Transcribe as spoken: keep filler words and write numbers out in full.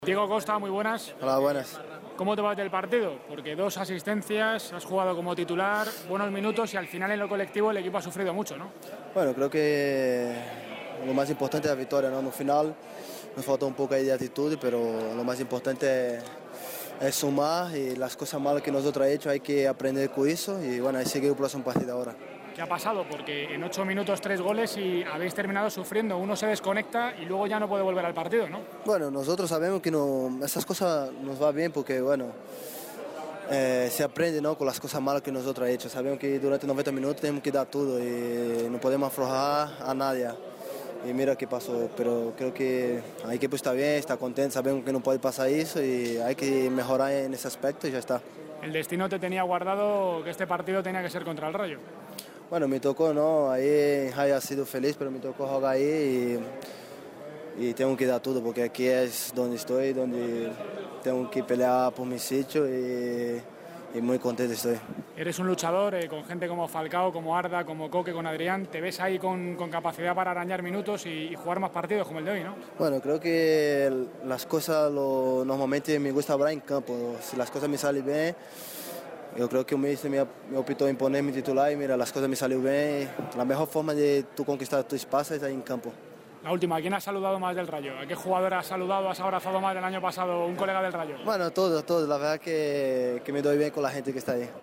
Diego Costa, muy buenas. Hola, buenas. ¿Cómo te va del partido? Porque dos asistencias, has jugado como titular, buenos minutos y al final en lo colectivo el equipo ha sufrido mucho, ¿no? Bueno, creo que lo más importante es la victoria, ¿no? No final nos falta un poco ahí de actitud, pero lo más importante es, es sumar y las cosas malas que nosotros hemos hecho hay que aprender con eso y bueno, hay que seguir el próximo partido ahora. ¿Qué ha pasado? Porque en ocho minutos tres goles y habéis terminado sufriendo. Uno se desconecta y luego ya no puede volver al partido, ¿no? Bueno, nosotros sabemos que no, esas cosas nos va bien porque, bueno, eh, se aprende, ¿no? Con las cosas malas que nosotros hemos hecho. Sabemos que durante noventa minutos tenemos que dar todo y no podemos aflojar a nadie. Y mira qué pasó, pero creo que el equipo está bien, está contento, sabemos que no puede pasar eso y hay que mejorar en ese aspecto y ya está. El destino te tenía guardado que este partido tenía que ser contra el Rayo. Bueno, me tocó, ¿no? Ahí haya sido feliz, pero me tocó jugar ahí y, y tengo que dar todo, porque aquí es donde estoy, donde tengo que pelear por mi sitio y, y muy contento estoy. Eres un luchador eh, con gente como Falcao, como Arda, como Coque, con Adrián. ¿Te ves ahí con, con capacidad para arañar minutos y, y jugar más partidos como el de hoy, no? Bueno, creo que las cosas lo, normalmente me gusta hablar en campo. Si las cosas me salen bien, yo creo que el míster me, me optó en poner mi titular y mira, las cosas me salieron bien. La mejor forma de tú conquistar tu espacio es ahí en campo. La última, ¿a quién has saludado más del Rayo? ¿A qué jugador has saludado, has abrazado más del año pasado un colega del Rayo? Bueno, todo, todo. La verdad que, que me doy bien con la gente que está ahí.